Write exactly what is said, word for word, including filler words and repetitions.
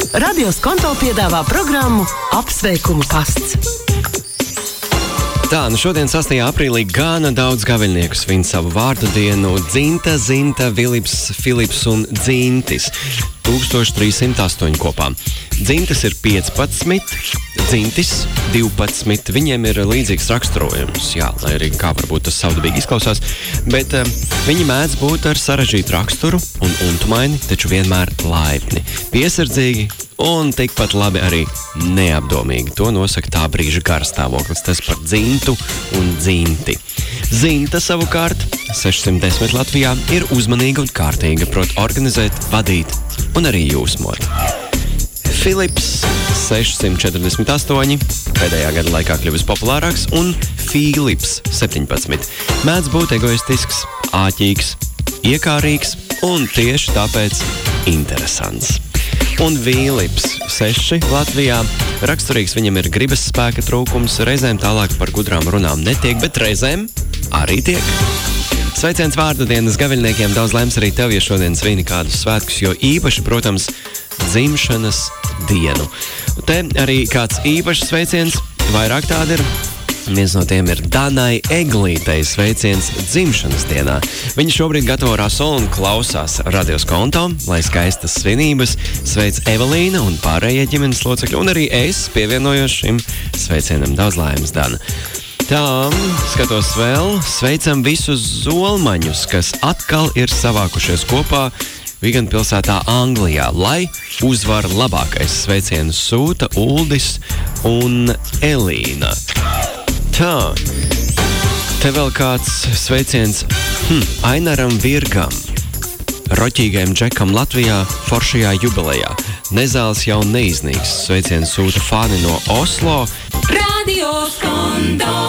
Radio Skonto piedāvā programmu Apsveikumu pasts. Tā, nu šodien sastajā aprīlī gana daudz gaviļnieku svin savu vārdu dienu. Dzinta, Zinta, Vilips, Filips un Dzintis. tūkstoš trīs simt astoņi kopā. Dzintis ir piecpadsmit, Dzintis divpadsmit. Viņiem ir līdzīgs raksturojums, jā, lai arī kā varbūt tas savdabīgi izklausās, bet uh, viņi mēdz būt ar sarežģītu raksturu un untumaini, taču vienmēr laipni, piesardzīgi un tikpat labi arī neapdomīgi. To nosaka tā brīža garstāvoklis, tas par Dzintu un Dzinti. Zinta savukārt, sešsimt desmit Latvijā, ir uzmanīga un kārtīga, prot organizēt, vadīt un arī jūsmot. Filips, sešsimt četrdesmit astoņi, pēdējā gada laikā kļuvis populārāks, un Filips, septiņpadsmit, mēdz būt egoistisks, āķīgs, iekārīgs un tieši tāpēc interesants. Un Vilips, seši Latvijā, raksturīgs viņam ir gribas spēka trūkums, reizēm tālāk par gudrām runām netiek, bet reizēm arī tiek. Sveiciens vārdu dienas gaviļniekiem, daudz laimes arī tev, ja šodien svini kādus svētkus, jo īpaši, protams, dzimšanas dienu. Te arī kāds īpašs sveiciens, vairāk tādi ir. Viens no tiem ir Danai Eglītei, sveiciens dzimšanas dienā. Viņa šobrīd gatavo rasolu un klausās Radio Skonto, lai skaistas svinības sveic Evelīna un pārējie ģimenes locekļi, un arī es pievienojos šim sveicienam. Daudz laimes, Dana. Tā, skatos vēl, sveicam visus zolmaņus, kas atkal ir savākušies kopā Vigana pilsētā Anglijā, lai uzvar labākais. Sveicienus sūta Uldis un Elīna. Tā, te vēl kāds sveiciens hm, Ainaram Virgam, roķīgajam džekam Latvijā foršajā jubilejā. Nezāles jau neiznīks. Sveiciens sūta fani no Oslo. Radio Skonto.